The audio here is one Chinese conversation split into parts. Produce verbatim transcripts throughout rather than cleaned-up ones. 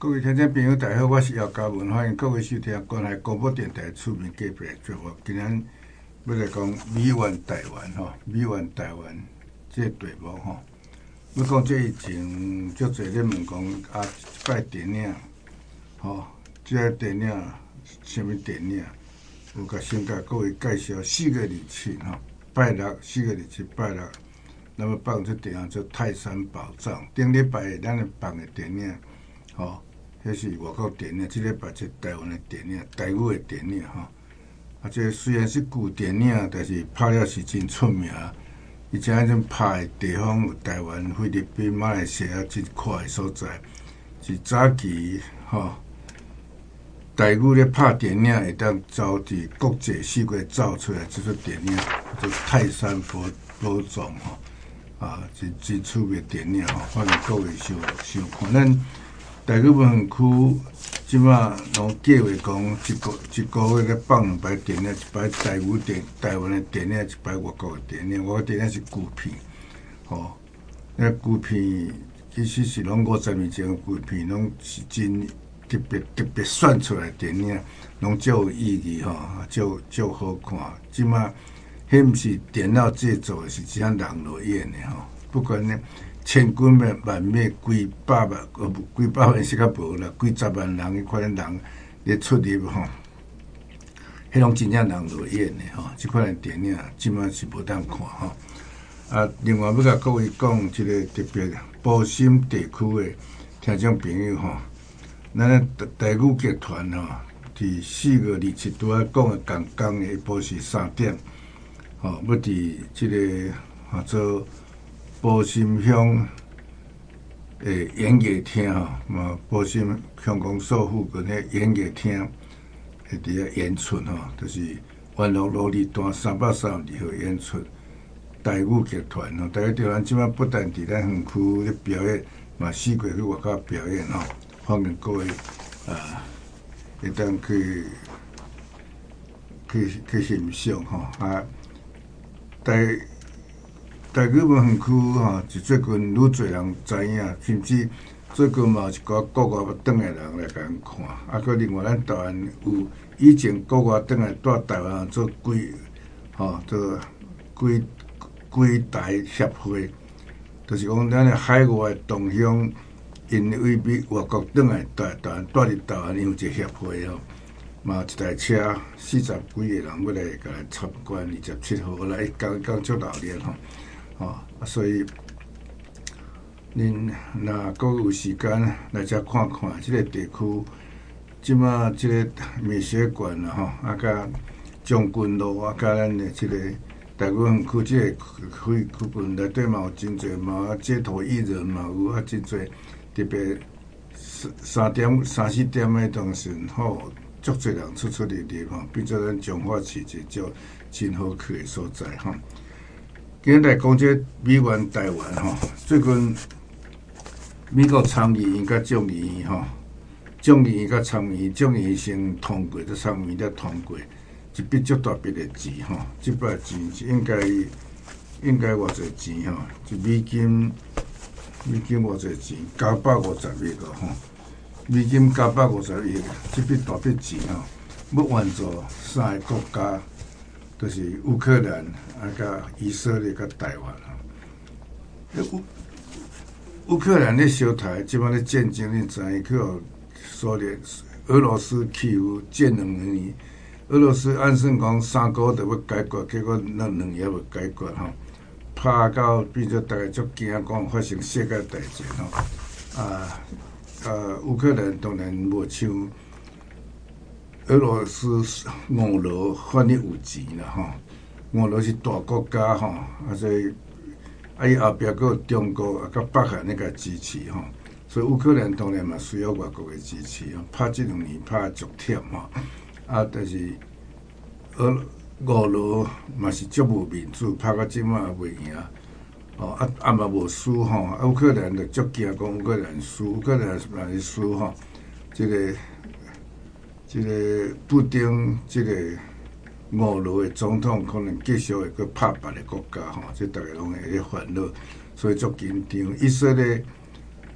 各位听众朋友，大家好，我是姚嘉文，欢迎各位收听关海广播电台出名隔壁节目。今天要来讲美湾台湾吼，美湾台湾这个题目吼。要讲这以前，足侪咧问讲啊，摆电影吼，这个电影什么电影？有甲先甲各位介绍四月二七吼，拜六四月二七拜六，那么放这电影叫《泰山宝藏》。顶礼拜咱咧放的电影吼。迄是外国电影，即礼拜是台湾的电影，台语的电影吼。啊，这虽然是旧电影，但是拍了是真出名。而且迄种拍的地方有台湾、菲律宾、马来西亚即块的所在，是早期吼。台语咧拍电影会当走伫国际四界走出来，即出电影叫《泰山宝宝藏》吼。啊，真真出名的电影吼，欢迎各位收收看咱。台语文园区即马拢计划讲一个一个月咧放两摆电影，一摆台语电台湾的电影，一摆外国的电影。外国电影是旧片，吼，那旧片其实是拢五十年前的旧片，拢是真特别特别选出来的电影，拢足有意义吼，足足好看。即马迄毋是电脑制作的，是只人落演的吼，不管呢。千军万万灭，几百万，呃，几百万是较无啦，几十万人，迄款人咧出入吼，迄种真正人落演的吼，即款电影即马是无当看吼。啊，另外要甲各位讲一个特别保心地区的听众朋友吼，咱咧台语剧团吼，伫四月二七拄仔讲的刚刚的下晡时三点，吼，要伫即个啊做。保心乡诶演艺厅吼，嘛保心乡公所附近诶演艺厅会伫遐演出吼，就是元乐路二段三百三十二号演出台语剧团吼，台语剧团即摆不但伫咱园区咧表演，嘛四界去外口表演吼，欢迎各位啊，会当去去去欣赏吼啊，台。台语文园区吼，是最近愈侪人知影，甚至最近嘛有一寡国外要转来人来甲咱看。啊，佮另外咱台湾有以前国外转来住台湾做几吼做几几台协会，就是讲咱的海外同乡，因为美外国转来台台湾住伫台湾有一个协会吼，嘛一台车四十几个人要来甲来参观，二十七号来刚刚做热烈吼。哦，所以恁若阁有时间来遮看看，即、这个地区，即马即个美学馆啦吼，啊，甲将军路啊，甲咱的即个台语园区即个区区群内底嘛有真侪嘛，街头艺人嘛有啊，真侪特别三三点三四点的当时吼，足侪人出出入入吼，变做咱彰化市一个叫真好去的所在吼。今日来讲这美湾台湾吼，最近美国参议院甲众议院吼，众议院甲参议院，众议院先通过，再参议院才通过，一笔足大笔的钱吼，这笔钱是应该应该偌济钱吼，一美金美金偌济钱，九百五十亿个吼，美金九百五十亿，这笔大笔钱吼，要援助三个国家。就是乌克兰、啊、甲以色列、甲台湾吼。乌乌克兰咧小台，即摆咧战争，你知影去互苏联、俄罗斯欺负战两年，俄罗斯按算讲三个就要解决，结果那两年要解决吼，拍到变做大家足惊，讲发生世界大战吼。啊啊，乌克兰当然无像。俄罗斯、俄罗反正有钱啦吼，俄罗是大国家吼，啊所以啊伊后壁佫有中国啊，甲北韩咧甲支持吼，所以乌克兰当然嘛需要外国的支持吼，拍即两年拍足忝吼，啊但是俄俄罗嘛是足无面子，拍到即马也袂赢，哦啊啊嘛无输吼，啊乌克兰就足惊讲乌克兰输，乌克兰嘛是输吼，即、這个。即个布丁，即个俄罗的总统可能继续会去拍别个国家吼，即大家拢会咧烦恼，所以足紧张。以色列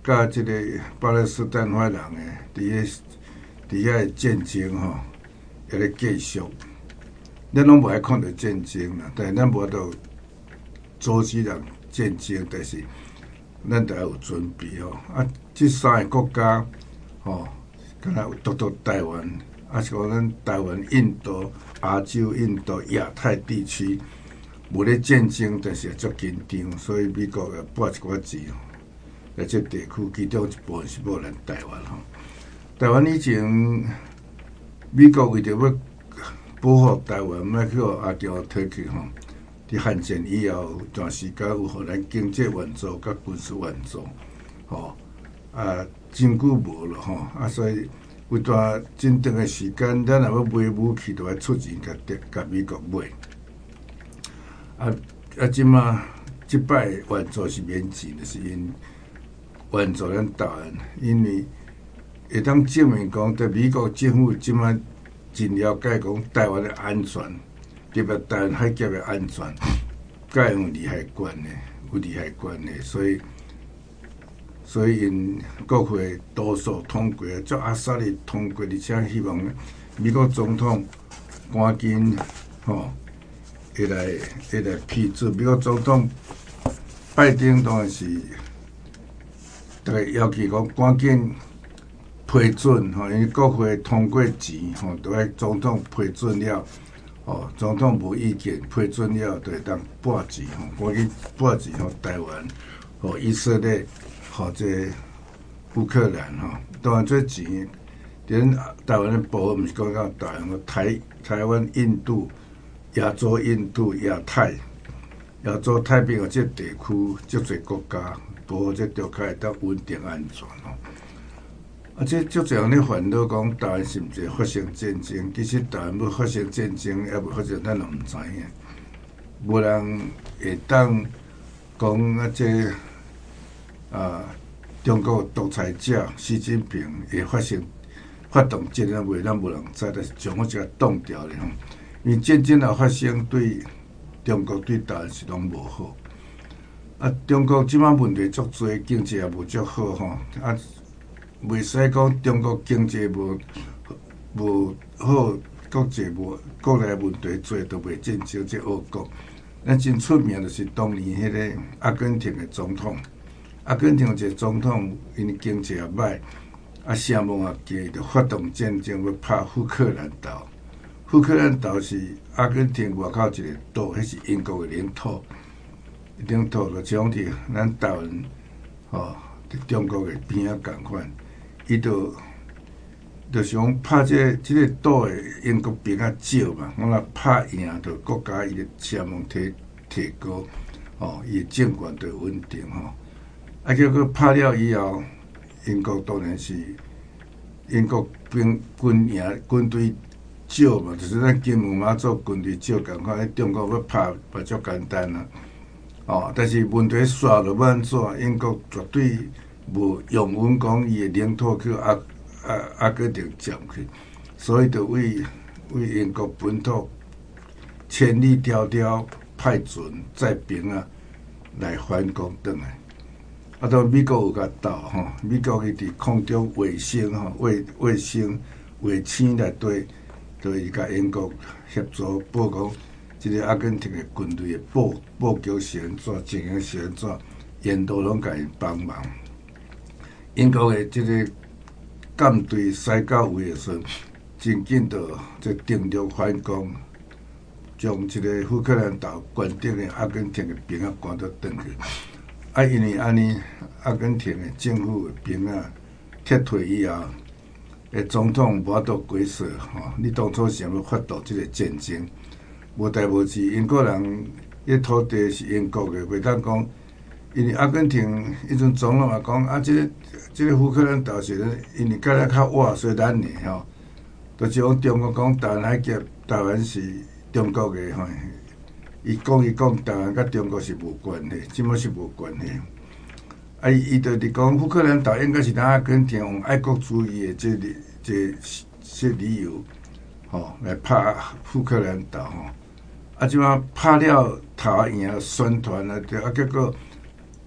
甲即个巴勒斯坦法人诶，伫个伫遐诶战争吼，会咧继续。咱拢无爱看到战争啦，但是咱无法度阻止人战争，但是咱得要有准备吼。啊，即三个国家吼，敢若有独独台湾，啊是讲咱台湾、印度、亚洲、印度、亚太地区无咧战争，但是也足紧张，所以美国也拨一寡钱吼来这地区，其中一部分是拨咱台湾吼。台湾以前美国为着要保护台湾，莫去互阿强摕去吼。伫汉战以后有段时间有互咱经济援助甲军事援助，吼啊真久无了吼啊，所以有段真长的时间，咱若要买武器，就要出钱甲甲美国买。啊啊，即马即摆援助是免钱，就是因援助咱台湾，因为会当证明讲，在美国政府即马真了解讲台湾的安全，特别台湾海峡的安全，甲用利害关的，有利害关的，所以所以因国会多数通过，足阿萨利通过，而且希望美国总统赶紧吼。会来会来批准，美国总统拜登当然是大概要求讲赶紧批准吼，因为国会通过钱吼，都要总统批准了，吼总统无意见批准了，就会当拨钱吼，赶紧拨钱吼台湾，吼以色列，吼这乌克兰吼，当然这钱，连台湾的部分毋是讲到台湾，台台湾、印度。亚洲、印度、亚太、亚洲太平洋这地区，足侪国家保护这条开会当稳定安全吼。啊，这足侪人咧烦恼讲台湾是毋是发生战争？其实台湾要发生战争，还无发生，咱都毋知影。无人会当讲啊，这啊中国独裁者习近平会发生发动战争未？咱无人知，但是将我这个挡掉咧吼。因为战争若发生，对中国对台湾是拢无好。啊，中国即摆问题足多，经济也无足好吼。啊，袂使讲中国经济无无好，国际无国内问题多，都袂战胜这俄国。咱真出名就是当年迄个阿根廷的总统，阿根廷一个总统因为经济也歹，啊声望也低，就发动战争要拍福克兰岛。福克兰岛是阿根廷外口一个岛，迄是英国的领土。领土就像伫咱台湾，吼，伫中国的边仔共款。伊就就想拍这这个岛的英国兵较少嘛，我若拍赢，就国家伊的声望提提高，吼，伊的政权就稳定吼。啊，结果拍了以后，英国当然是英国兵军营军队。少嘛，就是咱金门马祖军队少共款，喺中国要拍嘛足简单啦。哦，但是问题煞落要安怎？英国绝对无用稳讲伊的领土去阿阿阿根廷占去，所以就为为英国本土千里迢迢派船载兵啊来反攻转来。啊，到美国有甲斗吼，美国伊伫空中卫星吼卫卫星卫星内底。所以甲英国协助报讲，即个阿根廷的军队的布布局是安怎，情形是安怎，沿途拢甲因帮忙。英国的即个舰队驶到位的时阵，真紧就就定着反攻，将即个福克兰岛关顶的阿根廷的兵啊赶到转去。啊，因为安尼，阿根廷的政府的兵啊撤退以后。诶，总统无法度解释吼，你当初是要发动即个战争？无代无志，英国人迄土地是英国的，袂当讲，因为阿根廷迄阵总统也讲啊，即、这个即、这个福克兰岛是因为盖得较晏，所以咱的吼，就是讲中国讲台湾海峡，台湾是中国的吼，伊讲伊讲台湾甲中国是无关系，即么是无关系。啊，伊就伫讲福克兰岛应该是咱阿根廷用爱国主义的这个这这理由，吼来拍福克兰岛吼。啊，即摆拍了头赢宣传啊，啊结果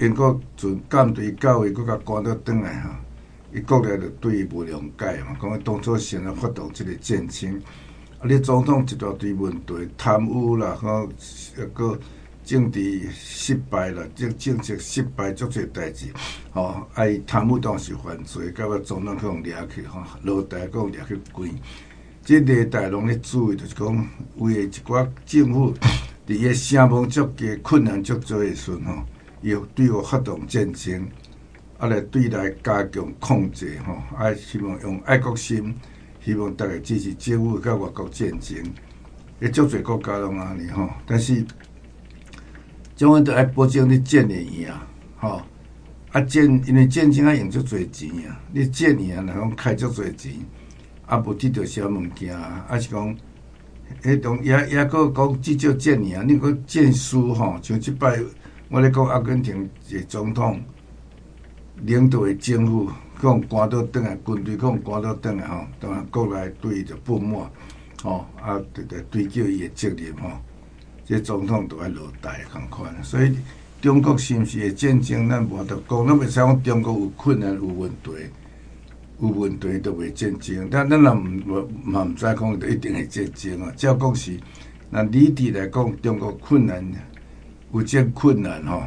英国从舰队到伊，佫甲赶倒转来吼。伊国内就对伊无谅解嘛，讲伊当初先来发动即个战争，啊，你总统一大堆问题，贪污啦，吼，啊个政治失败啦，政政策失败，足侪代志，吼，啊伊贪污当时犯罪，到尾总统去互掠去，吼，落台去互掠去关。即个大拢咧注意，就是讲为一寡政府伫个声望足低、困难足多诶时阵吼，伊对我发动战争。啊，来对来加强控制吼，啊，希望用爱国心，希望大家支持政府甲外国战争。诶，足侪国家拢安尼吼，但是，种样都爱保证你战会赢吼。啊，战因为战争啊用足侪钱啊，你战赢啊，若讲开足侪钱，啊无得到啥物件啊，啊是讲，迄种也也个讲至少战赢，你讲战输吼，像即摆我咧讲阿根廷一个总统。领导的政府，讲赶倒转来，军队讲赶倒转来吼，当然国内对伊就不满，吼啊，就就追究伊的责任吼。这总统都爱落台共款，所以中国是毋是会战争，咱无法度讲，咱袂使讲中国有困难、有问题、有问题都袂战争。但咱若毋嘛毋知讲，就一定会战争啊。照讲是，那理智来讲，中国困难有这困难吼。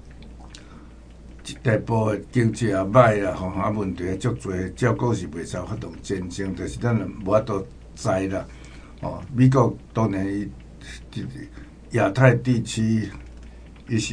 大部的经济也歹啊，吼啊问题也足侪，照讲是袂使发动战争，但是咱也无法度知啦。哦，美国当然伊亚太地区伊是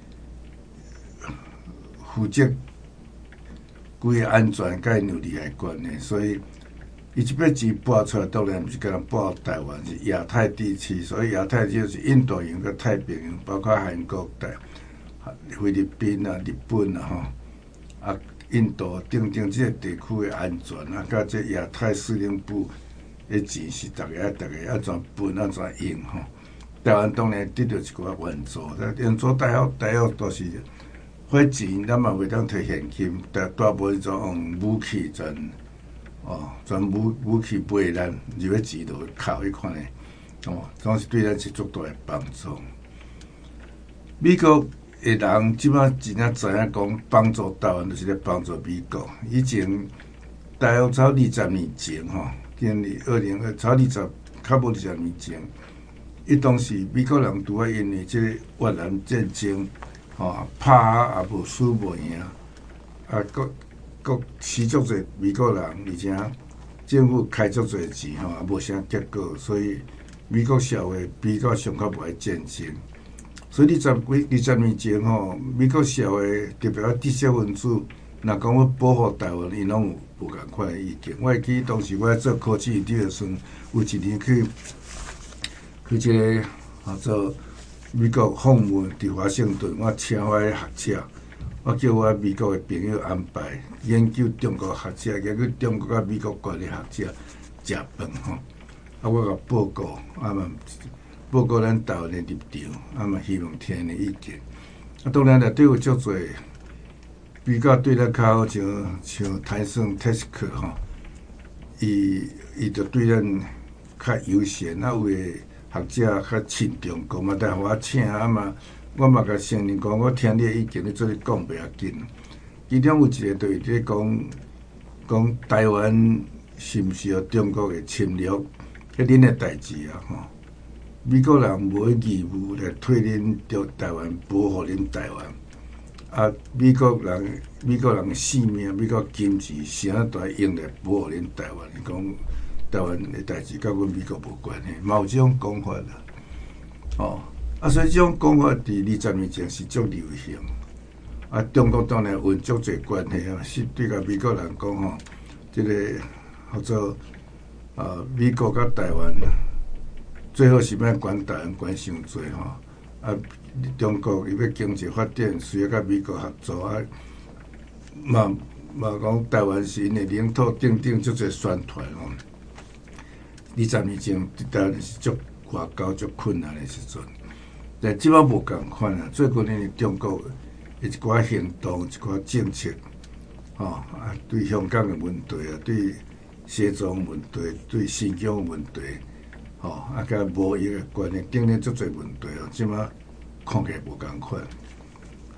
负责规个安全甲因有利害关系，所以伊即笔钱拨出来，当然毋是干那拨台湾，是亚太地区，所以亚太就是印度洋甲太平洋，包括韩国、台。菲律宾啊、日本啊、吼啊、印度等等这个地区的安全啊，甲这亚太司令部的钱是大家大家要怎分啊怎用吼？台湾当然得到一寡援助，但援助大约大约都是花钱，咱嘛袂当摕现金，但大部分种用武器全哦，全武武器备咱，入个钱就会靠迄款的哦，总是对咱是足大的帮助。美国。诶，人即摆真正知影讲帮助台湾，就是咧帮助美国。以前大约超二十年前吼，今年二零二超二十，较无二十年前，伊当时美国人拄啊因为即个越南战争，吼拍也无输无赢，啊，国国死足侪美国人，而且政府开足侪钱吼，也无啥结果，所以美国社会比较上较无爱战争。所以二十几、二十年前吼，美国社会特别啊知识分子，若讲要保护台湾，伊拢有无共款的意见。我会记当时我做科技研究的时阵，有一年去去一个啊做美国访问伫华盛顿，我请我的学者，我叫我美国的朋友安排研究中国学者，研究中国甲美国关系学者食饭吼，啊我甲报告啊嘛。报告咱台湾的立场，啊嘛希望听因的意见。啊，当然内底有足侪比较对咱较好，像像台盛、特斯克吼，伊伊就对咱较优先。啊，有诶学者较亲中国嘛，但互我请啊嘛，我嘛甲承认讲，我听你诶意见，你做你讲袂要紧。其中有一个就是咧讲讲台湾是毋是有中国诶侵略，迄恁诶代志啊吼。美国人无义务来替恁着台湾保护恁台湾，啊！美国人美国人性命、美国金钱，谁啊都用来保护恁台湾？伊讲台湾的代志，甲阮美国无关系，嘛有这种讲法啦。哦，啊，所以这种讲法伫二十年前是足流行。啊，中国当然有足侪关系啊，是对甲美国人讲吼，即、这个叫做啊，美国甲台湾。最好是莫管台湾管伤济吼，啊！中国伊要经济发展，需要甲美国合作啊。嘛嘛讲台湾是因的领土，顶顶足侪宣传吼。二十年前台湾是足外交足困难的时阵，但即摆无共款啊。最近因为中国一寡行动、一寡政策，吼啊，对香港的问题啊，对西藏问题、对新疆问题。吼，啊，甲无伊个关系，顶顶足侪问题哦，即马看起来无共款。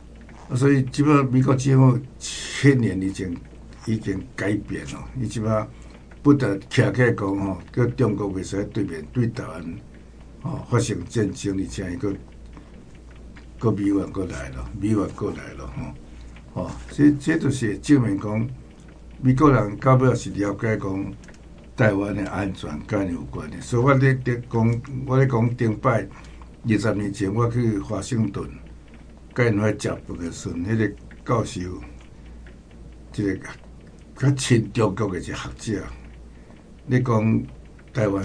所以即摆美国政府千年以前已经改变了，伊即摆不得徛起来讲吼，佮中国袂使对面对台湾吼发生战争，而且伊佮佮美元佮来了，美元佮来了吼，吼，这这就是证明讲美国人到尾是了解讲台湾的安全跟有关的。所以我咧咧讲，我咧讲顶摆二十年前我去华盛顿。甲因遐食饭的时阵，迄个教授，一个较亲中国的一个学者，你讲台湾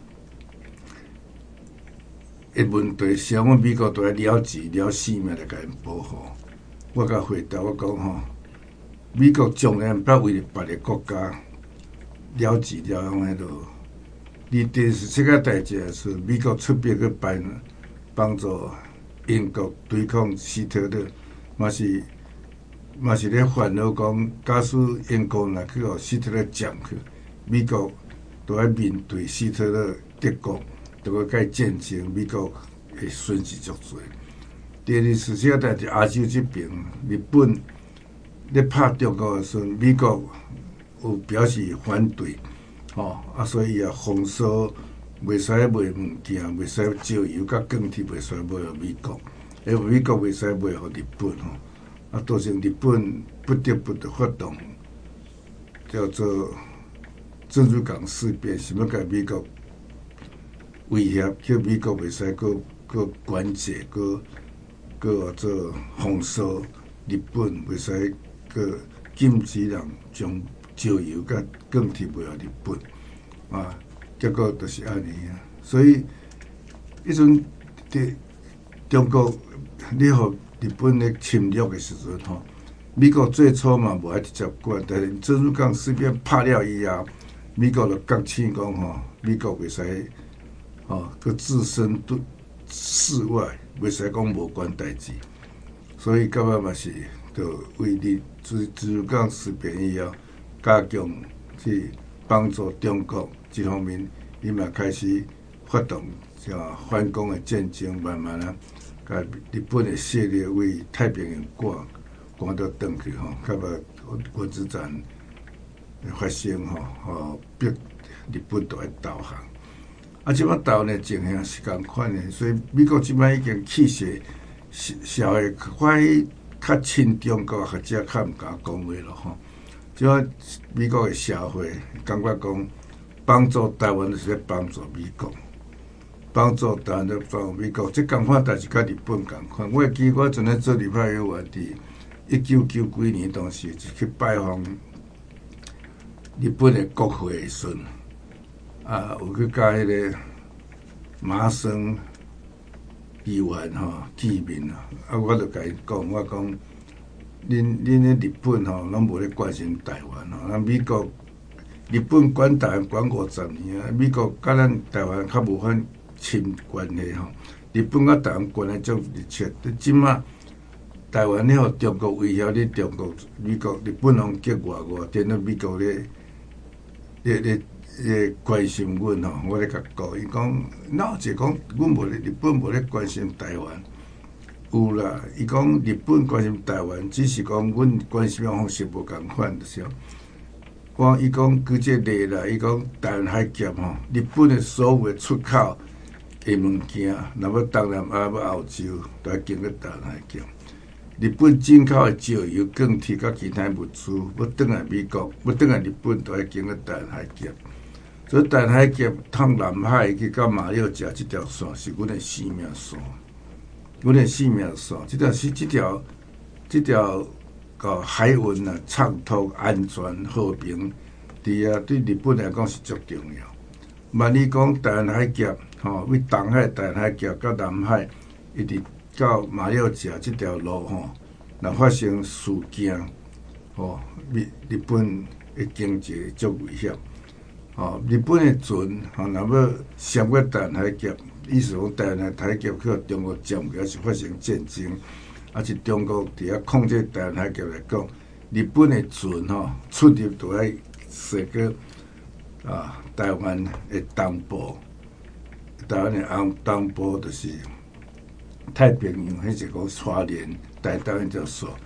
的问题，是我美国都来了钱了性命来甲因保护。我甲回答我讲吼，美国从来不为了别个国家了钱了用迄落。你第世界大战的时候，美国出兵去帮帮助。英国对抗希特勒，嘛是嘛是咧烦恼讲，假使英国若去互希特勒占去，美国都要面对希特勒德国，都要甲伊战争，美国会损失足多。第二次世界大战亚洲这边，日本咧拍中国的时候，美国有表示反对，吼、哦、啊，所以也封锁。袂使卖物件，袂使石油甲钢铁，袂使卖互美国，因为美国袂使卖互日本吼。啊，造成日本不得不的发动叫做珍珠港事变，想要甲美国威胁，叫美国袂使搁搁管制，搁搁做封锁日本，袂使搁禁止人将石油甲钢铁卖互日本啊。结果就是安尼啊，所以迄阵伫中国你互日本咧侵略的时阵吼，美国最初嘛无爱直接管，但是珍珠港事变拍了以后，美国就觉醒讲吼，美国袂使吼佮置身对事外，袂使讲无关代志，所以到尾嘛是就为你珍珠港事变以后，加强去帮助中国。这方面，伊嘛开始发动叫反攻的战争，慢慢啊，甲日本的势力为太平洋赶赶到转去吼，甲把原子弹发生吼，吼逼日本都要投降。啊，即摆投呢情形是共款的，所以美国即摆已经气势社会快较亲中国学者较毋敢讲话咯吼。即摆美国的社会感觉讲。帮助台湾就是咧帮助美国，帮助台湾咧帮助美国，即共款代志甲日本共款。我会记我阵咧做立法委员伫一九九几年当时就去拜访日本的国会的时阵，啊，有去甲迄个麻生议员吼见面啊，啊，我就甲伊讲，我讲，恁恁咧日本吼拢无咧关心台湾吼，咱美国。日本管台湾管五十年啊，美国甲咱台湾较无法亲关系吼。日本甲台湾关系足密切，即马台湾咧互中国威胁咧，中国、美国、日本拢结外外，电到美国咧咧咧咧关心阮吼。我咧甲讲，伊讲哪有一讲，阮无咧日本无咧关心台湾，有啦。伊讲日本关心台湾，只是讲阮关心的方式无共款，就是。我伊讲举这例啦，伊讲台湾海峡吼，日本的所有的出口的物件，若要东南亚要澳洲，都要经过台湾海峡。日本进口的石油、钢铁甲其他物资，要转来美国，要转来日本，都要经过台湾海峡。所以台湾海峡通南海去到马六甲这条线是阮的生命线，阮的生命线，这条是这条这条。个海运啊，畅通、安全、和平，伫啊对日本来讲是足重要。万一讲台湾海峡，吼、哦，为东海、台湾海峡到南海，一直到马六甲这条路，吼、哦，若发生事件，吼、哦，日日本的经济足危险。吼、哦，日本的船，吼、哦，若要涉过台湾海峡，意思讲台湾海峡去中国占据，还是发生战争。啊，是中国伫遐控制台湾海峡来讲，日本的船吼出入都爱驶过啊台湾的东部，台湾的东东部就是太平洋，迄是讲花莲、台东迄条线，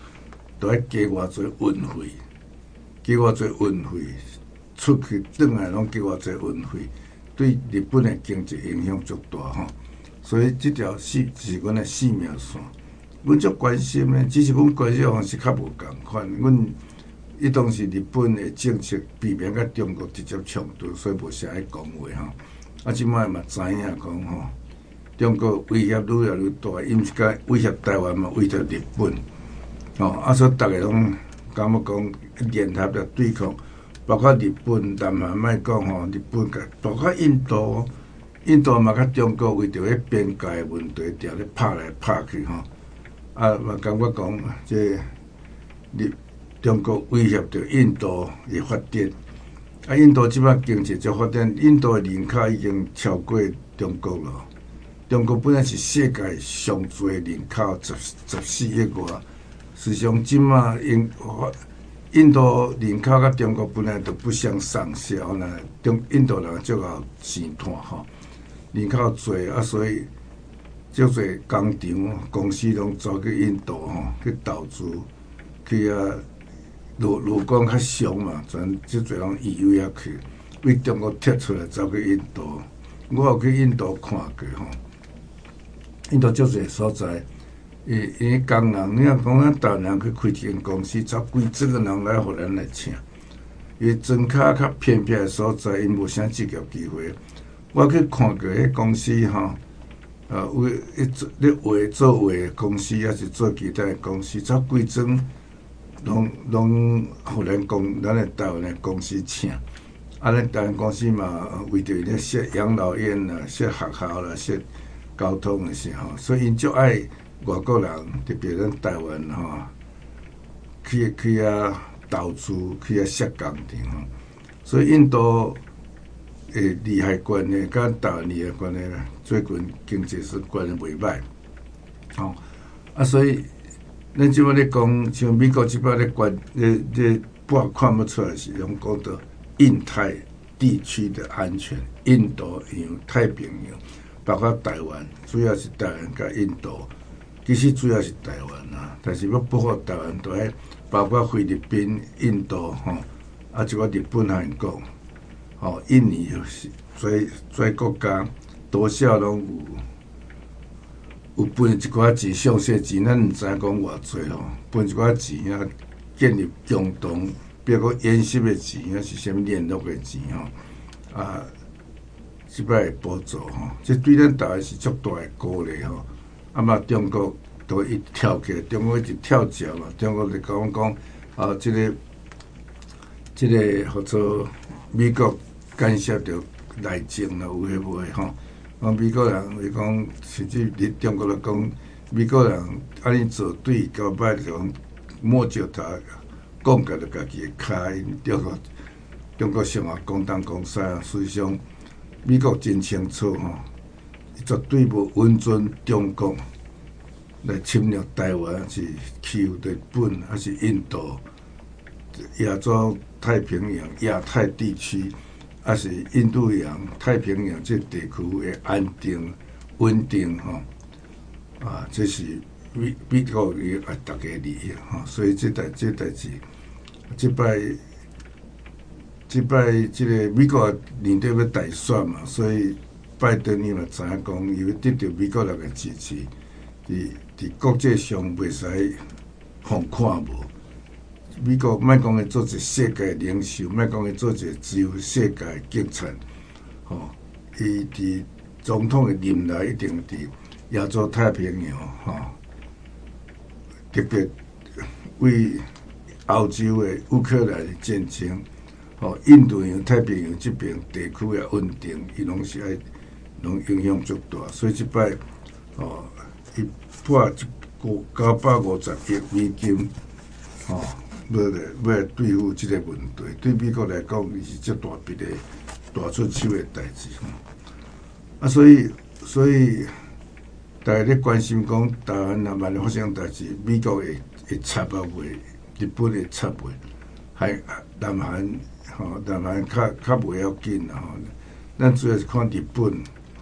都要加偌济运费，加偌济运费，出去转来拢加偌济运费，对日本的经济影响足大吼。所以这条是是阮的性命线，阮足关心的，只是阮关心的方式较无共款。阮伊当时日本的政策避免甲中国直接冲突，所以无啥爱讲话吼。啊，即摆嘛知影讲吼，中国威胁愈来愈大，伊毋是甲威胁台湾嘛，威胁日本。哦，啊，所以逐个拢感觉讲联合来对抗，包括日本、南韩，莫讲吼，日本甲包括印度。印度嘛，甲中国为着迄边界的问题，伫咧拍来拍去吼，啊嘛感觉讲，即日中国威胁着印度的发展，啊，印度即摆经济足发展，印度的人口已经超过中国了。中国本来是世界上最人口十十四亿外，实际上即摆印印度人口甲中国本来就不相上下，那中印度人足够钱赚吼。人口侪啊，所以足侪工厂公司拢走去印度吼去投资，去啊，如如讲较俗嘛，全足侪拢移位遐去，为中国撤出来走去印度。我有去印度看过吼，印度足侪所在，伊伊工人，你若讲咱台湾人去开一间公司，找几十个人来互咱来请，伊庄卡较偏僻的所在，因无啥职业机会。我去看过迄公司吼，呃，为一做咧画做画的公司，还是做其他的公司，找规庄拢拢互咱公咱的台湾的公司请。啊，咱台湾公司嘛，为着咧设养老院啦、设学校啦、设交通的时候，所以因足爱外国人，特别咱台湾吼，去去遐投资，去遐设工厂吼，所以印度。诶，利害关系甲台湾利害关系啦，最近经济是关系袂歹，吼啊，所以咱即摆咧讲，像美国即摆咧关咧咧，我看不出来是拢讲到印太地区的安全，印度洋、太平洋，包括台湾，主要是台湾甲印度，其实主要是台湾啦，但是要保护台湾，都要包括菲律宾、印度吼，啊，即个日本韩国。哦，印尼就是侪侪国家多少拢有有分一寡钱，详细钱咱毋知讲偌济吼，分一寡钱啊，建立共同，比如讲演习的钱，还是啥物联络的钱吼，啊，即摆的补助吼，这对咱台湾是足大的鼓励吼。啊嘛，中国都一跳起来，中国一直跳脚嘛，中国就讲讲啊，即、这个即、这个或者美国。干涉着内政啦，有诶无诶吼。啊，美国人会讲，甚至伫中国来讲，美国人安尼做对，到摆就讲摸着他，讲家着家己诶骹，中国中国生活讲东讲西啊。实际上，美国真清楚吼，绝对无允准中国来侵略台湾，是欺负日本，还是印度、亚洲太平洋、亚太地区。啊，是印度洋、太平洋这地区的安定、稳定吼，啊，这是美美国伊啊，大家利益吼，所以这代这代志，这摆这摆这个美国年底要大选嘛，所以拜登伊嘛知影讲，伊要得到美国人的支持，伫伫国际上袂使放看无。美国莫讲伊做一世界领袖，莫讲伊做一自由世界警察，吼，伊伫总统的任内一定伫亚洲太平洋，吼，特别为欧洲的乌克兰的战争，吼，印度洋、太平洋这边地区的稳定，伊拢是爱，拢影响足大，所以即摆，吼，伊破一个九百五十亿美金，吼。要来要来对付即个问题，对美国来讲，伊是足大笔的大出手的代志。啊，所以所以大家咧关心讲，台湾若万一发生代志，美国会会插啊袂，日本会插袂，还南韩吼，南韩较较袂要紧啦吼。咱主要是看日本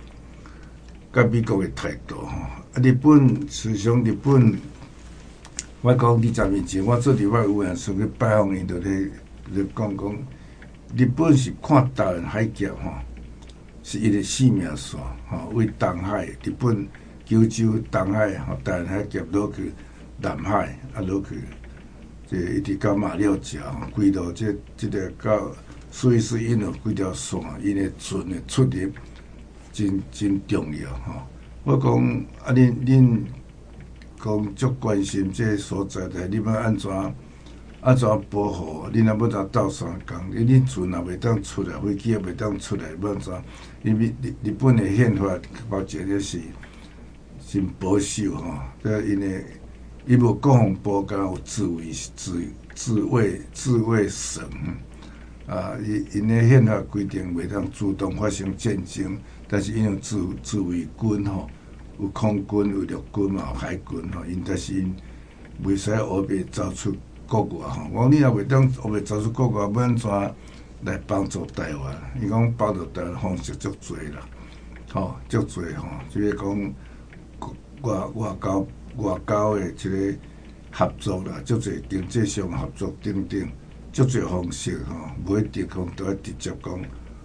甲美国的态度吼。啊，日本事实上日本我讲二十年前，我做伫我有闲时去拜访伊，就咧咧讲讲，日本是看台湾海峡吼，是伊的生命线吼，为东海，日本九州东海吼，台湾海峡落去南海，啊落去，这一直到马六甲，规条这这个到苏伊士运河规条线，因的船的出入真真重要吼。我讲啊，恁恁。讲足关心这个所在的，你要安怎安怎保护？你若要当斗相共，你恁船也袂当出来，飞机也袂当出来，要安怎？因为日日本的宪法目前咧是真保守吼，这因为伊无国防部，敢有自卫自自卫自卫省啊，因因咧宪法规定袂当主动发生战争，但是因有自自卫军吼。有空军、有陆军嘛，有海军吼，因但是因袂使黑白走出国外吼。我讲你也袂当黑白走出国外，要安怎来帮助台湾？伊讲帮助台湾方式足多啦，吼，足多吼，就是讲外外交外交的即个合作啦，足多经济上合作等等，足多方式吼，无一定讲都要直接讲。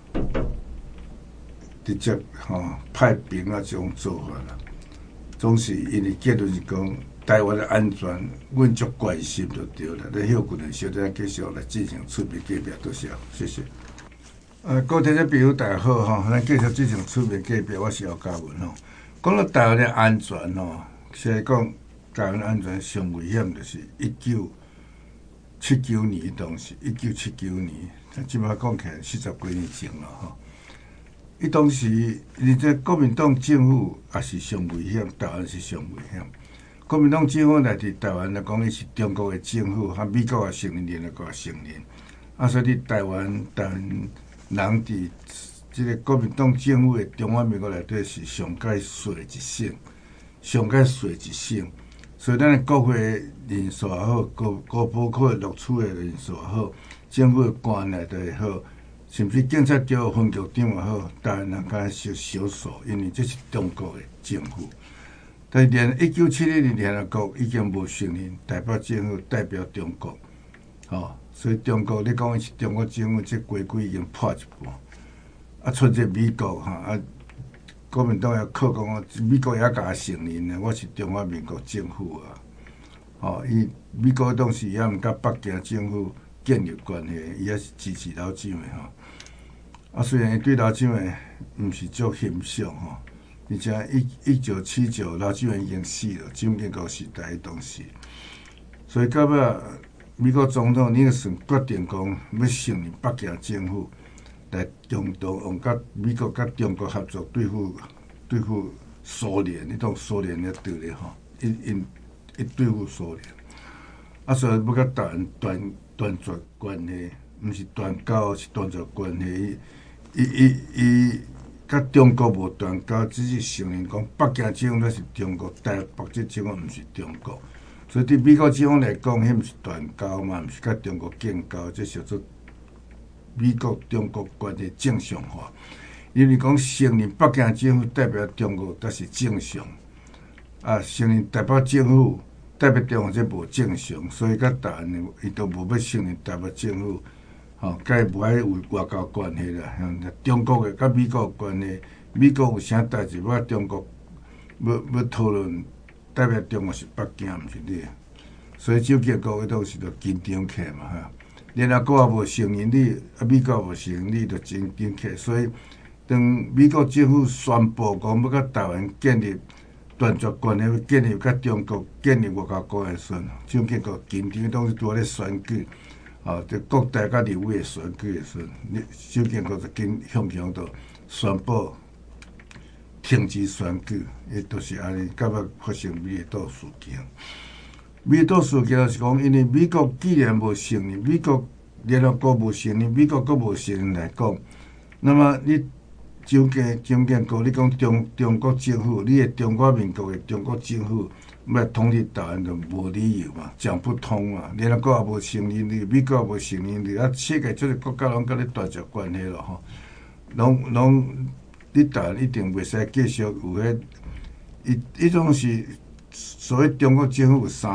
直接吼派兵啊，这种做法啦，总是因为结论是讲台湾的安全，阮足关心就对了。咱休困的小弟继续来进行出面隔壁，多谢，谢谢。呃，各位听众朋友大家好吼，咱继续进行出面隔壁，我是姚嘉文吼。讲到台湾的安全吼，先讲台湾安全上危险就是一九七九年当时，一九七九年，即摆讲起来四十几年前了吼。伊当时，而且国民党政府也是上危险，台湾是上危险。国民党政府来伫台湾来讲，伊是中国的政府，和美国也承认，联合国也承认。啊，所以伫台湾，台湾人伫即个国民党政府的中华民国内底是上界衰一省，上界衰一省。所以咱的国会人数也好，高高补课录取的人数也好，政府的官内底也好。甚至警察局分局长也好，台湾人敢少少数，因为这是中国的政府。但是连一九七一年联合国已经无承认台北政府代表中国，吼、哦，所以中国你讲是中国政府，这规矩已经破一半。啊，出这美国哈啊，国民党也靠讲，美国也甲承认的，我是中华民国政府啊。吼、哦，伊美国当时也毋甲北京政府建立关系，伊也是支持老蒋的吼。啊，虽然伊对老蒋诶毋是足欣赏吼，而且一一九七九老蒋已经死了，蒋经国时代当时，所以到尾美国总统尼克森决定讲要承认北京政府来共同用甲美国甲中国合作对付对付苏联，你当苏联咧对咧吼，因因一对付苏联，啊，所以要甲台湾断断绝关系，毋是断交，是断绝关系。伊伊伊甲中国无断交，只是承认讲北京政府那是中国，台北这政府毋是中国，所以对美国政府来讲，迄毋是断交嘛，毋是甲中国建交，这叫做美国中国关系正常化。因为讲承认北京政府代表中国，这是正常；啊，承认台北政府代表中国，这无正常。所以甲台湾伊都无要承认台北政府。吼，甲伊无爱有外交关系啦。中国诶，甲美国关系，美国有啥代志，我中国要要讨论，代表中国是北京，毋是你。所以蒋经国迄当时就紧张起嘛哈。联合国也无承认你，啊美国也无承认你，就真紧起。所以当美国政府宣布讲要甲台湾建立断绝关系，建立甲中国建立外交关系时，蒋经国紧张，当时拄咧选举。哦，伫国大甲立委诶选举诶时阵，蒋经国就紧向向着宣布停止选举，伊就是安尼，到尾发生美利岛事件。美利岛事件就是讲，因为美国既然无承认，美国联合国无承认，美国阁无承认来讲，那么你蒋经蒋经国，你讲中中国政府，你诶中华民国诶中国政府。要统治台湾就无理由嘛，讲不通嘛。联合国也无承认你，美国也无承认你，啊，世界这个国家拢甲你断绝关系咯吼。拢拢，你台湾一定袂使继续有迄，伊伊种是所谓中国政府有三个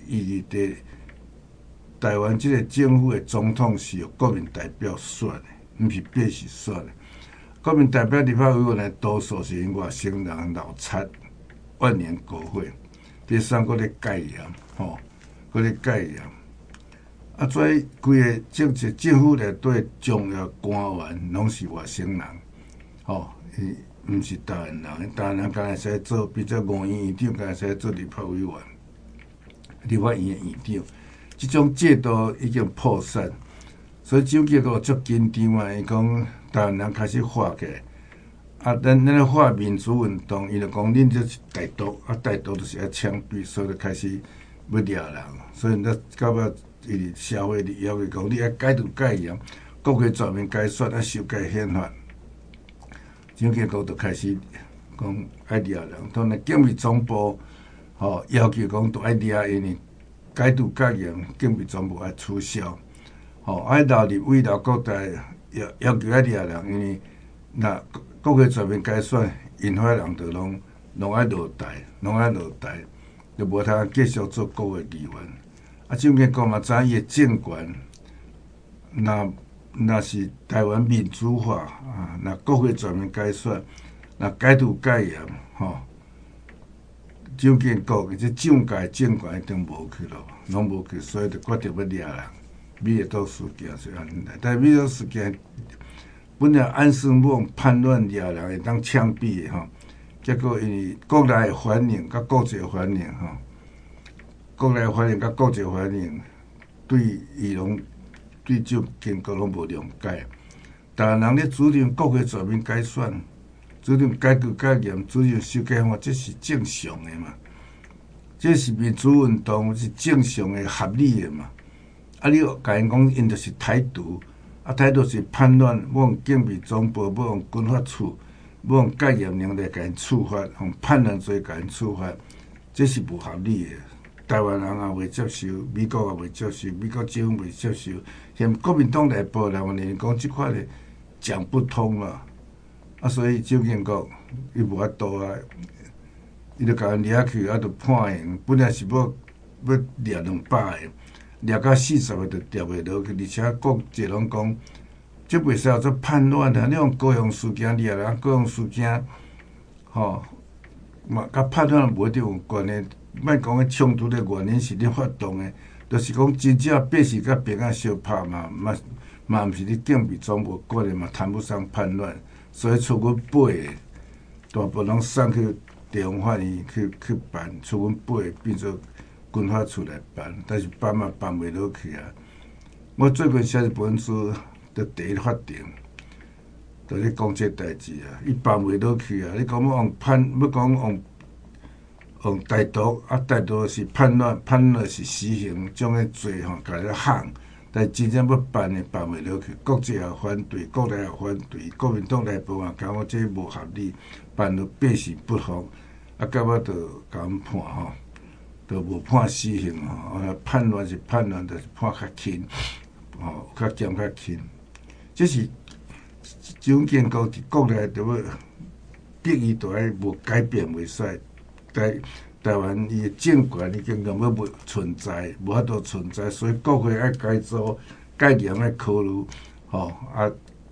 意义伫台湾即个政府的总统是由国民代表选的，毋是必是选的。国民代表立法委员的多数是因外省人老七万年国会，第三个咧戒严，吼，个咧戒严。啊，所以规个政治政府内底重要官员拢是外省人，吼，伊毋是台湾人，台湾人敢会使做，比如五院院长敢会使做立法委员、立法院的院长。即种制度已经破产，所以蒋介石足紧张啊！伊讲台湾人开始发起来，啊，咱咱咧发民主运动，伊就讲恁这是歹毒，啊，歹毒就是要枪毙，所以就开始要掠人，所以咱到尾伊社会里要求讲，你要改就改严，国会全面改选，啊，修改宪法。蒋介石就开始讲爱掠人，当然警备总部吼要求讲都爱掠因呢。改度改严，警备总部要取消。吼、哦，爱留立委、留国代要要求爱掠人，因为那国会全面改选，引发人就拢拢爱落台，拢爱落台，就无通继续做国会议员。啊，蒋介石嘛知伊的政权，那那是台湾民主化啊，那国会全面改选，那改度改严，吼、哦。蒋介石即蒋介政权一定无去咯，拢无去，所以就决定要掠人。美丽岛事件是安尼来，但美丽岛事件本来安生梦叛乱掠人会当枪毙的吼，结果因为国内的反应甲国际反应吼，国内反应甲国际反应对伊拢对蒋介石拢无谅解，台湾人咧主张国会全面改选。主张改革改严，主张修改法，这是正常的嘛？这是民主运动，是正常的、合理的嘛？啊，你甲因讲，因就是台独，啊，台独是叛乱，要用警备总部，要用军法处，要用戒严令来甲因处罚，用叛乱罪甲因处罚，这是不合理的。台湾人也袂接受，美国也袂接受，美国政府袂接受，现国民党内部台湾人讲即块的讲不通嘛。啊，所以蒋介石伊无法度啊，伊就甲因掠去，啊，就判刑。本来是要要掠两百个，掠到四十个就抓袂落去，而且各界拢讲，这袂使做叛乱啊！你用高雄事件掠人，高雄事件，吼、嘛甲叛乱无一定有关系。莫讲个冲突的原因是你发动的，就是讲真正必是甲兵仔相拍嘛，嘛嘛毋是你警备总部管的嘛，谈不上叛乱。所以出阮八个，大部分拢送去地方法院去去办，出阮八个变做军法处来办，但是办嘛办袂落去啊。我最近写一本书，伫第一法庭，就咧讲这代志啊。伊办袂落去啊！你讲要用叛，要讲用用歹毒啊，歹毒是叛乱，叛乱是死刑，种个罪吼，甲你喊。但真正要办的办袂落去，国际也反对，国内也反对，国民党内部也讲我这无合理，办了百死不服，啊，到尾就甲阮判吼，就无判死刑吼，啊，叛乱是叛乱，就是判较轻，吼，较减较轻。这是蒋介石伫国内就要逼伊就爱无改变袂使，台台湾伊的政权已经根本无存在，无法度存在，所以国会爱改造、改严爱考虑，吼、啊，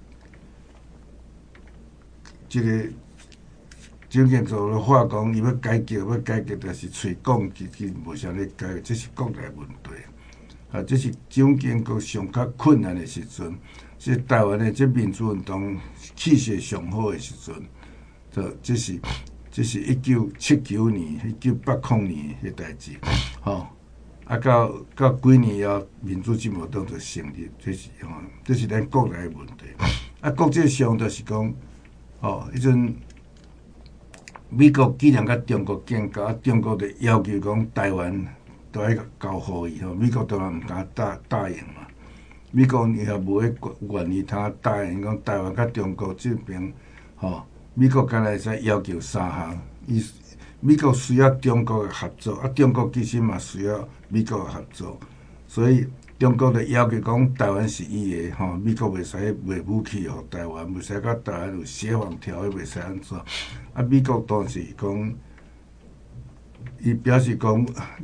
即、这个蒋介石的话讲，伊要改革，要改革，但是嘴讲其实无啥咧改，这是国内问题。啊，这是蒋介石上较困难的时阵，是台湾的这民主运动气势上好的时阵，这这是。这是一九七九年、一九八零年的代志，吼、啊到到几年后，民主进步党就成立，这是吼、哦，这是咱国内的问题。啊，国际上就是讲，吼、哦，迄阵美国既然甲中国建交，啊，中国就要求讲台湾都要交互伊，吼，美国当然毋敢答答应嘛。美国伊也无迄愿意他答应讲台湾甲中国这边，吼、哦。美国敢若会使要求三项，伊美国需要中国的合作，啊，中国其实嘛需要美国的合作，所以中国就要求讲台湾是伊的，吼，美国袂使卖武器互台湾，袂使甲台湾有协防条约，袂使安怎？啊，美国当时讲，伊表示讲，恁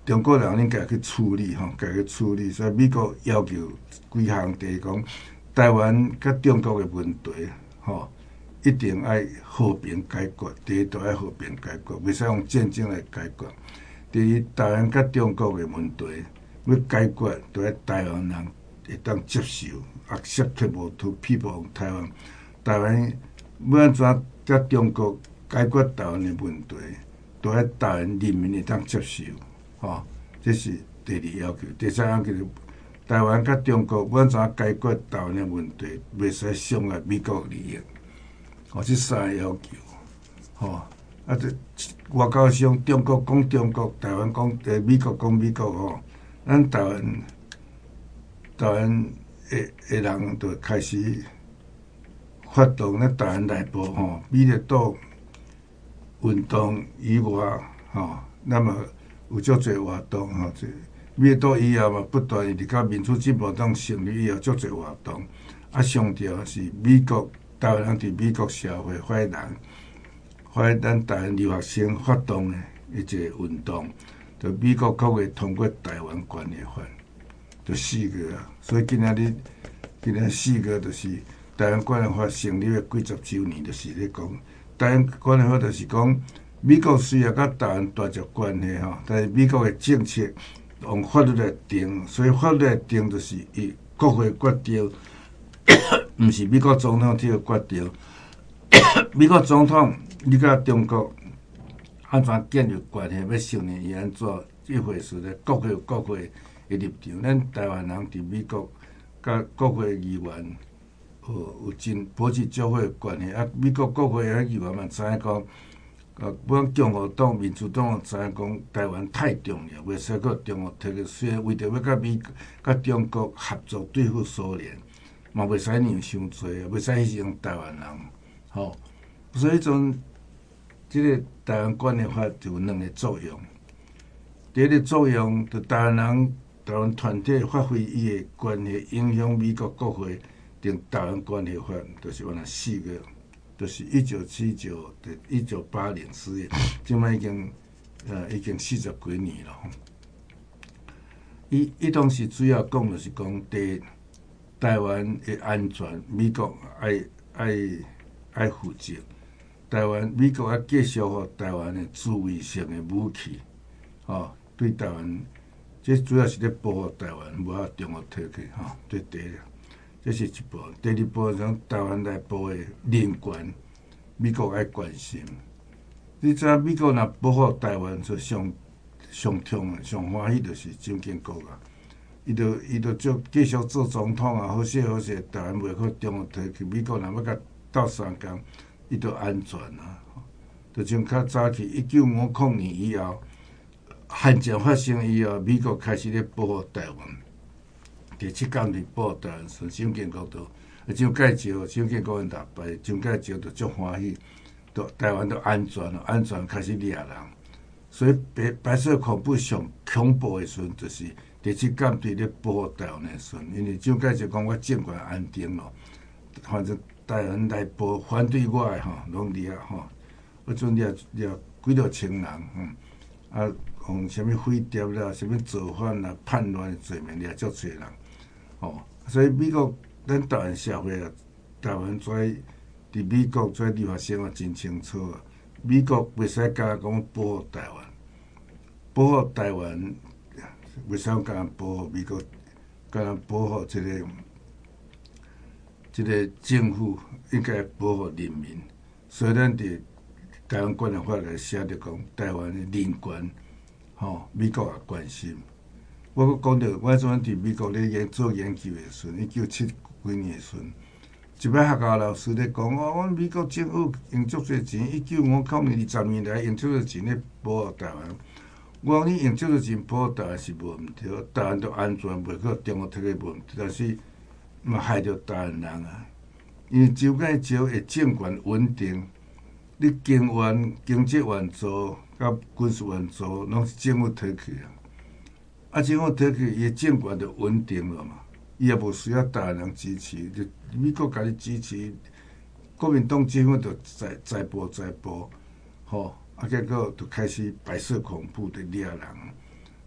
中国人应该去处理吼，该去处理。所以美国要求几项，第一讲台湾甲中国的问题，吼，一定爱和平解决。第一，都爱和平解决，袂使用战争来解决。第二，台湾甲中国的问题要解决，都爱台湾人会当接受 ，acceptable to people 台湾。台湾要安怎甲中国解决台湾的问题，都爱台湾人民会当接受。吼，这是第二要求。第三要求，台湾甲中国要安怎解决台湾的问题，袂使伤害美国利益。吼，这三个要求。吼，啊，这外交上，中国讲中国，台湾讲呃，美国讲美国吼，咱台湾台湾的的人就开始发动咧台湾内部吼，美丽岛运动以外吼，那么。有足侪活动吼，这美丽岛以后嘛，不断伫甲民主进步党成立以后，足侪活动。啊，上条是美国台湾人伫美国社会发人，发咱台湾留学生发动的一个运动，就美国国会通过台湾关系法，就四个啊。所以今仔日，今仔四个就是台湾关系法成立的几十周年，就是咧讲台湾关系法，就是讲。美国虽然甲台湾断绝关系吼，但是美国的政策用法律来定，所以法律来定就是以国会决定，毋是美国总统去决定。美国总统你甲中国安怎建立关系，要承认伊安怎一回事咧？国会有国会的立场，咱台湾人伫美国甲国会议员有有真保持足好的关系。啊，美国国会遐议员嘛知影讲。啊，阮共和党、民主党知影讲台湾太重要，袂使搁中国摕去。虽然为着要甲美、甲中国合作对付苏联，嘛袂使让伤济啊，袂使牺牲台湾人，吼、哦。所以种，即、这个台湾关系法就有两个作用。第一个作用，就台湾人、台湾团体发挥伊的关系，影响美国国会定台湾关系法，就是原来四个。就是一九七九的一九八零事业，即摆已经呃已经四十几年了。伊伊当时主要讲就是讲，第台湾的安全，美国爱爱爱负责。台湾美国要继续互台湾的自卫性的武器，吼、哦，对台湾，这主要是咧保护台湾，无啊中国摕去，吼、哦，这第一。这是一步，第二步像台湾内部的人权，美国爱关心。你知影美国若保护台湾，就上上痛、上欢喜就是蒋经国啊。伊就伊就做继续做总统啊，好势好势，台湾袂去中国摕去。美国若要甲斗相共，伊就安全啊。就像较早起一九五零年以后，汉战发生以后，美国开始咧保护台湾。第七舰队保护台湾，蒋经国就蒋介石，蒋经国因打败，蒋介石就足欢喜，都台湾都安全了，安全开始掠人。所以白白色恐怖上恐怖的时阵，就是第七舰队咧保护台湾的时阵，因为蒋介石讲我政权安定咯，反正台湾内部反对我的吼，拢掠吼，迄阵掠掠几多千人，嗯，啊，用啥物飞碟啦，啥物造反啦、叛乱的罪名掠足侪人。哦，所以美国咱台湾社会啊，台湾在伫美国在留学生啊真清楚啊。美国袂使甲讲保护台湾，保护台湾袂使讲保护美国，甲人保护即、这个即、这个政府应该保护人民。所以咱伫台湾关系法来写着讲台湾的人权，吼、哦，美国也关心。我阁讲到，我阵伫美国咧研做研究的时阵，一九七几年的时阵，一摆学校老师咧讲，哦，阮美国政府用足侪钱，一九五九年二十年来用足侪钱咧保护台湾。我讲你用足侪钱保护台湾是无毋对，台湾都安全，袂去中国摕去无毋对，但是嘛害着台湾人啊。因为蒋介石的政权稳定，你经援、经济援助、甲军事援助，拢是政府摕去啊。啊，政府摕去，伊的政权就稳定了嘛，伊也无需要台湾人支持，就美国家己支持，国民党政府就在在步在步，吼、哦，啊，结果就开始白色恐怖的掠人，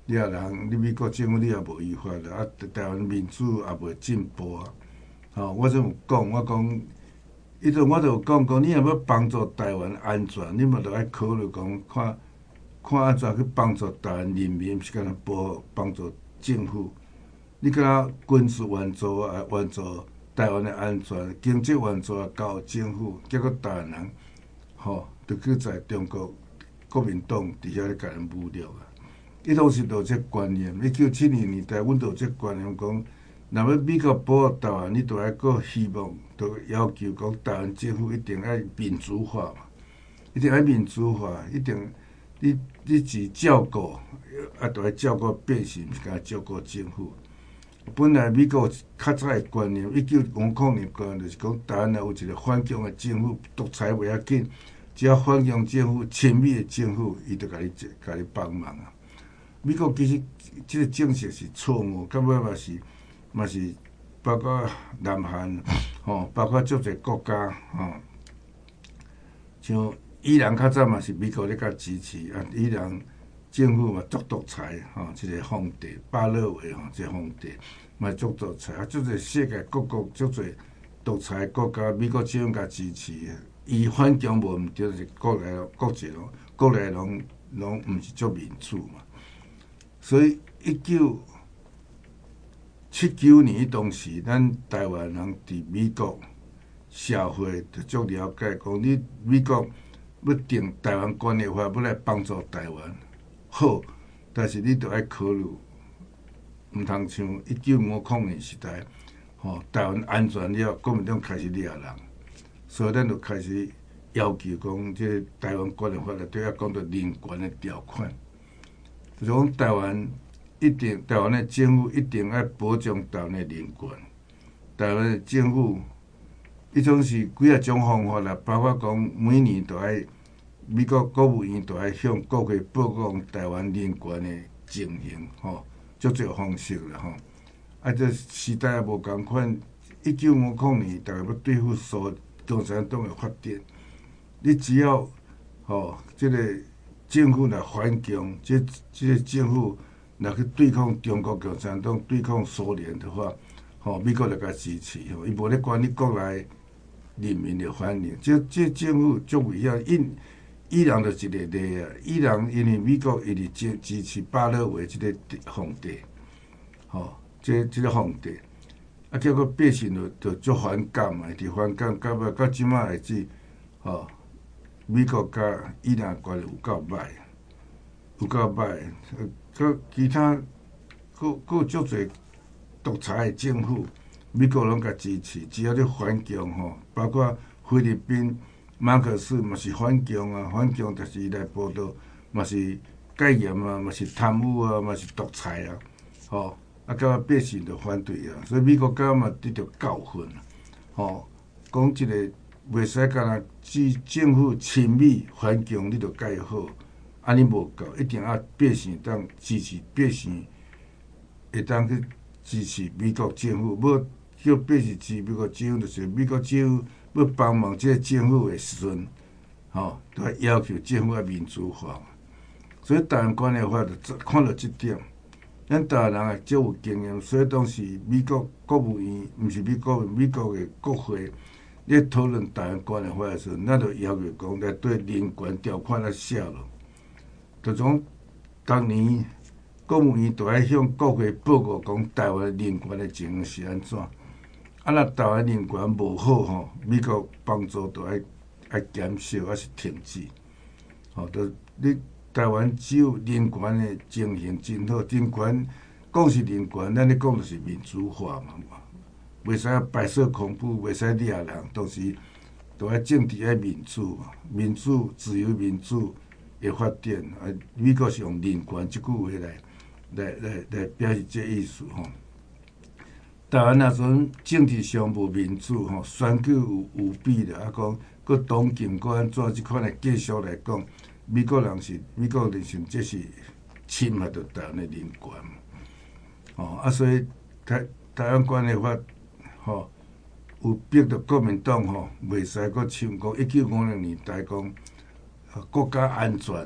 你也人，你美国政府你也无依法啦，啊，台湾民主也袂进步啊。吼，我就有讲，我讲，伊就我就有讲讲，你若要帮助台湾安全，你嘛着爱考虑讲，看看安怎去帮助台湾人民，毋是干那帮帮助政府。你敢若军事援助啊，援助台湾的安全，经济援助也交政府，结果台湾人吼，就去在中国国民党伫遐咧甲人侮辱啊！伊当时就有这观念，一九七二年代，阮就有这观念讲，若要美国保护台湾，你就爱个希望，就要求讲台湾政府一定爱民主化嘛，一定爱民主化，一定你你是照顾，啊，就爱照顾百姓，毋是干照顾政府。本来美国较早的观念，一九五零年观念就是讲，台湾若有一个反共的政府，独裁袂要紧，只要反共政府、亲美的政府，伊就甲你甲你帮忙啊。美国其实即个政策是错误，到尾嘛是嘛是包括南韩吼，包括足侪国家吼，像伊朗较早嘛是美国咧甲支持啊，伊朗政府嘛足独裁吼，即、这个皇帝巴勒维吼，即、这个皇帝嘛足独裁啊，足侪世界各国足侪独裁国家，美国政府甲支持，伊反共无毋对，是国内国际拢国内拢拢毋是足民主嘛。所以一九七九年当时，咱台湾人伫美国社会就足了解，讲你美国要定台湾关系法，要来帮助台湾好，但是你都要考虑，毋通像一九五零年时代，吼台湾安全了，国民党开始掠人，所以咱就开始要求讲，即个台湾关系法内底要讲到人权的条款。就是讲台湾一定，台湾的政府一定要保障台湾的人权。台湾的政府，伊种是几啊种方法啦，包括讲每年都爱美国国务院都爱向国会报告台湾人权的情形，吼，足侪方式啦，吼。啊，这时代也无共款。一九五零年，大家要对付苏共产党的发展，你只要吼，即、这个。政府来反共，即即个政府来去对抗中国共产党、对抗苏联的话，吼，美国来甲支持，吼，伊无咧管你国内人民的反应。即即政府足危险，伊伊朗就是一个例啊。伊朗因为美国一直支支持巴勒维即个皇帝，吼，即即个皇帝，啊，结果百姓就就足反感嘛，一直反感，到尾到即卖为止，吼。美国甲伊朗关系有够歹，有够歹，佮其他，佮佮足侪独裁的政府，美国拢甲支持，只要你反共吼，包括菲律宾马克思嘛是反共啊，反共就是伊来报道，嘛是戒严啊，嘛是贪污啊，嘛是独裁啊，吼，啊，到百姓就反对啊，所以美国甲嘛得到教训，吼，讲一个。袂使干那支政府亲美反共，你着改好，安尼无够，一定要百姓当支持百姓，会当去支持美国政府。要叫百姓支持美国政府，就是美国政府要帮忙这个政府的时阵，吼，都要要求政府要民主化。所以台湾关系法就看到即点，咱台湾人也足有经验，所以当时美国国务院，毋是美国美国的国会。咧讨论台湾关系法的时候，咱就要求讲来对人权条款来写咯。就种当年国务院都爱向国会报告讲台湾人权的情形是安怎。啊，若台湾人权无好吼，美国帮助都爱爱减少，还是停止。吼，就你台湾只有人权的情形真好，人权讲是人权，咱咧讲就是民主化嘛。袂使白色恐怖，袂使掠人，当时都爱政治爱民主，民主、自由、民主的发展。啊，美国是用人权即句话来来来来表示这意思吼。台湾那阵政治上无民主吼，选举有舞弊的，啊讲佮党禁佮安怎即款的继续来讲，美国人是美国人是这是侵害到台湾的人权。哦，啊，所以台台湾关系法。吼，有逼着国民党吼，袂使阁像讲一九五零年代讲，国家安全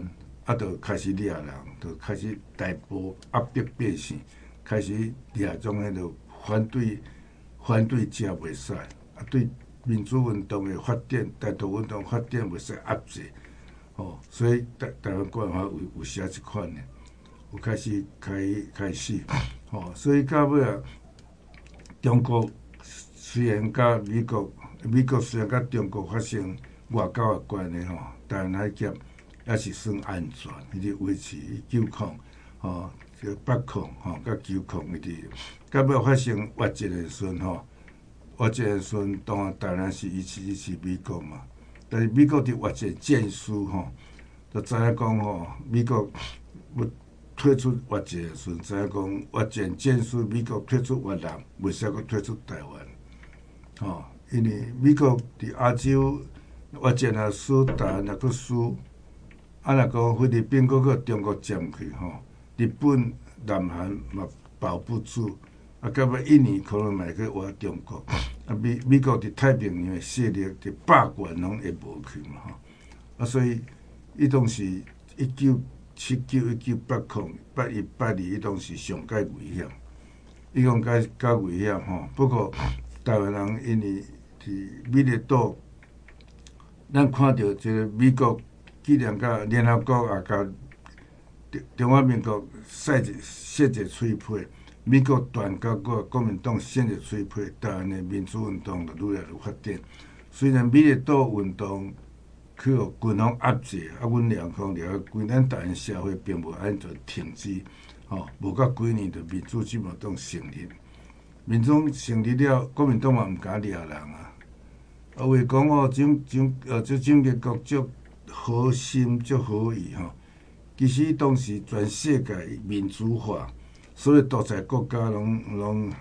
啊，就开始掠人，就开始逮捕压迫百姓，开始掠种迄个反对反对者袂使，啊，对民主运动的发展、台独运动发展袂使压制，哦，所以台台湾国安法有有写即款的，有开始开开始，哦，所以到尾啊，中国虽然甲美国美国虽然甲中国发生外交的关系吼，台湾海峡也是算安全，伊伫维持九控，吼，就北控吼，甲九控伊伫，到尾发生越战的时阵吼，越战的时阵当然当然是支持支持美国嘛，但是美国伫越战战输吼，就知影讲吼，美国要退出越战的时阵，知影讲越战战输，美国退出越南，袂使阁退出台湾，吼，因为美国伫亚洲越战也输，台湾也阁输。啊，若讲菲律宾搁个中国占去吼，日本、南韩嘛保不住，啊，到尾印尼可能嘛会去挖中国，啊，美美国伫太平洋的势力伫霸权拢会无去嘛吼，啊，所以伊当时一九七九、一九八零、八一、八二，伊当时上界危险，伊讲介介危险吼。不过台湾人因为伫美丽岛，咱看到即个美国。既然甲联合国也甲中华民国塞一设一喙皮，美国断交国国民党设一喙皮，台湾的民主运动就愈来愈发展。虽然美丽岛运动去互军方压制，啊，阮两方了解，规咱台湾社会并无安全停止，吼，无到几年就民主进步党成立，民主成立了，国民党嘛毋敢掠人啊，啊，话讲哦，蒋蒋呃，即蒋介国足。好心足好意吼，其实当时全世界民主化，所有独裁国家拢拢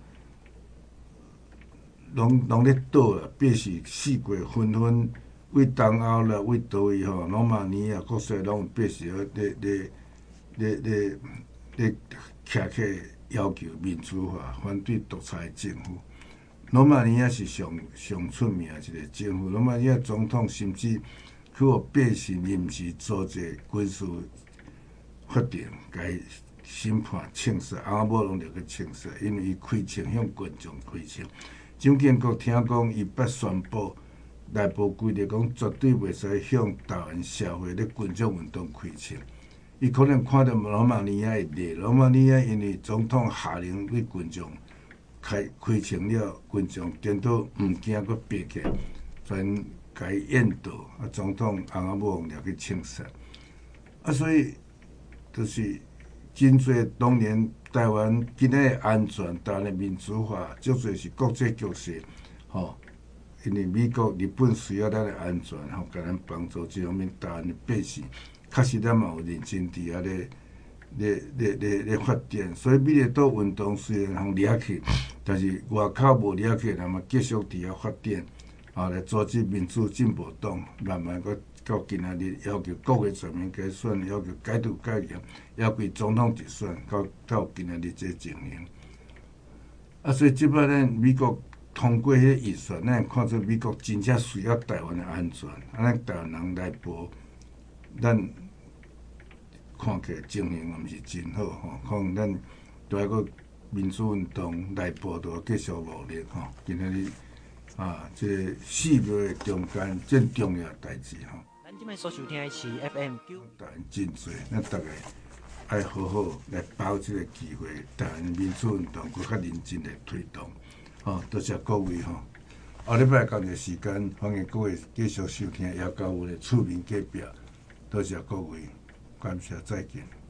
拢拢咧倒啦，必是四国纷纷为东欧啦，为倒位吼，罗马尼亚国际拢必是咧咧咧咧咧徛起要求民主化，反对独裁政府。罗马尼亚是上上出名一个政府，罗马尼亚总统甚至。去互百姓临时组一个军事法庭，甲伊审判枪杀，翁仔某拢着去枪杀，因为伊开枪向群众开枪。蒋经国听讲，伊捌宣布内部规定讲，绝对袂使向台湾社会咧群众运动开枪。伊可能看到罗马尼亚的例，罗马尼亚因为总统下令对群众开开枪了，群众颠倒毋惊，阁爬起，全。甲伊引导啊，总统翁仔某掠去枪杀啊，所以就是真侪当年台湾今仔的安全、台湾的民主化，足侪是国际局势吼，因为美国、日本需要咱的安全吼，甲咱帮助这方面台湾的百姓，确实咱嘛有认真伫遐咧咧咧咧咧发展，所以美丽岛运动虽然互掠去，但是外口无掠去，那么继续伫遐发展。啊，来组织民主进步党，慢慢个到今仔日要求国会全面改选，要求改组改革，要求总统直选，到到今仔日这情形。啊，所以即摆咱美国通过迄个预算，咱看出美国真正需要台湾的安全，啊，咱台湾人内部，咱看起来情形毋是真好吼，可能咱都要个民主运动内部都要继续努力吼，今仔日。啊，这个四月中间最重要的代志吼。 咱即摆所收听的是 F M 九， 台湾真多，咱大家爱好好来把握这个机会，台湾民主运动更较认真来推动。吼，多谢各位吼。下礼拜同个时间，欢迎各位继续收听姚高文的厝面隔壁。多谢各位，感谢再见。